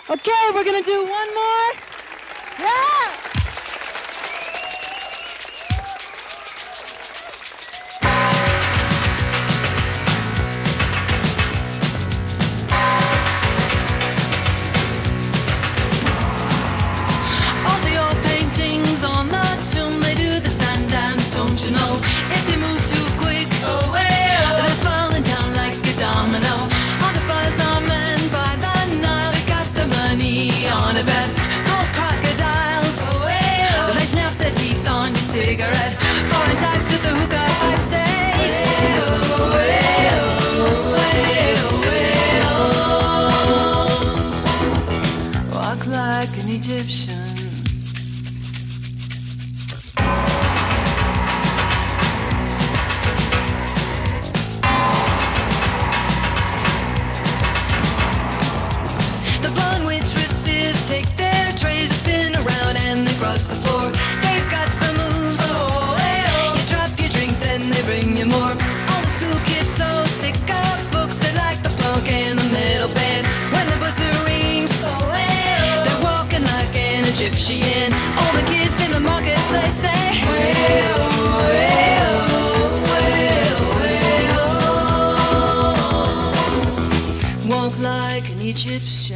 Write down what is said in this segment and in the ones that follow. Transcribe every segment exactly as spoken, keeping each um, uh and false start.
Okay, we're gonna do one more. Yeah! All the old paintings on the tomb, they do the sand dance, don't you know? If they move too quick, oh, hey, oh, they're falling down like a domino. All the buzzer men by the Nile, they got the money on a bet. Gold crocodiles, oh, hey, oh, they snap their teeth on your cigarette. Foreign types with the hookah pipe say, hey, oh, hey, oh, hey, oh, hey, oh. Walk like an Egyptian. The blonde waitresses take their trays, spin around and they cross the floor. They've got the moves, oh, hey, oh. You drop your drink, then they bring you more. All the school kids so sick of books, they like the punk and the metal band. When the buzzer rings, oh, hey, oh, they're walking like an Egyptian. All the kids in the marketplace say, hey, oh, hey, oh, hey, oh, hey, oh. Walk like an Egyptian.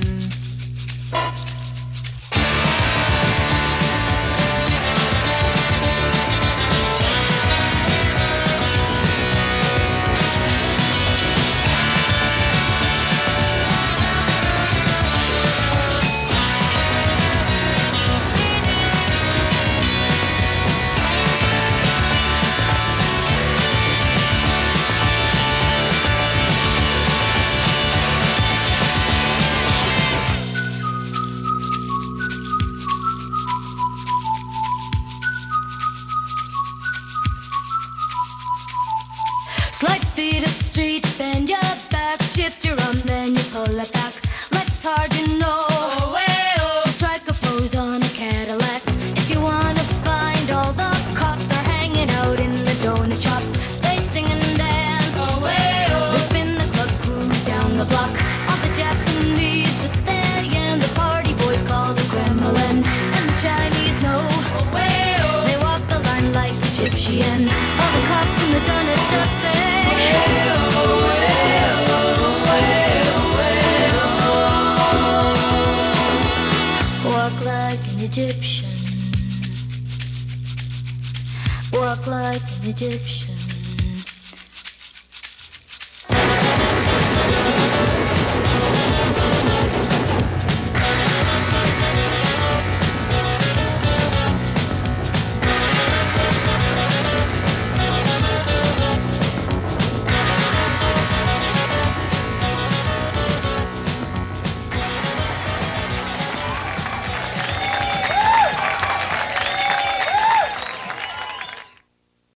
Slight feet up the street, bend your back, shift your arm, then you pull it back. Life's hard, you know. Oh, hey, oh. So strike a pose on a Cadillac. If you wanna find all the cops, they're hanging out in the donut shop. They sing and dance. Oh, hey, oh. They spin the club, cruise down the block. All the Japanese with their yen, the party boys call the Kremlin, and the Chinese know. Oh, hey, oh. They walk the line like Egyptian. All the cops in the donut shop say, walk like an Egyptian. Walk like an Egyptian.